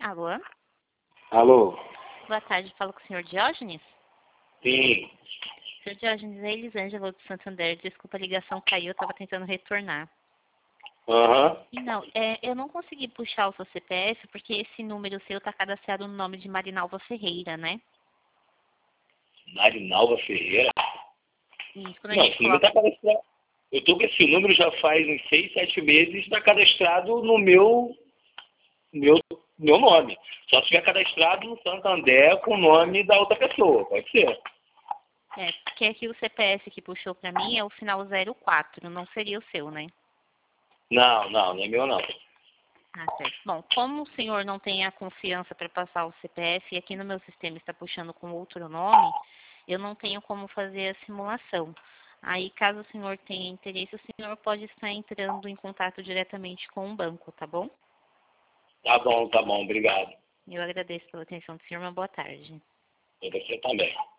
Alô? Alô? Boa tarde, falo com o senhor Diógenes? Sim. Senhor Diógenes, é Elisângela do Santander. Desculpa, a ligação caiu, eu estava tentando retornar. Aham. Não, eu não consegui puxar o seu CPF porque esse número seu está cadastrado no nome de Marinalva Ferreira, né? Marinalva Ferreira? Isso, quando a Não, gente esse número coloca... está cadastrado. Eu tô com esse número já faz uns 6, 7 meses, está cadastrado no meu, meu nome. Só se estiver cadastrado no Santander com o nome da outra pessoa, pode ser. Porque aqui o CPF que puxou para mim é o final 04, não seria o seu, né? Não é meu não. Ah, certo. Bom, como o senhor não tem a confiança para passar o CPF e aqui no meu sistema está puxando com outro nome, eu não tenho como fazer a simulação. Aí, caso o senhor tenha interesse, o senhor pode estar entrando em contato diretamente com o banco, tá bom? Tá bom, obrigado. Eu agradeço pela atenção do senhor, uma boa tarde. E você também.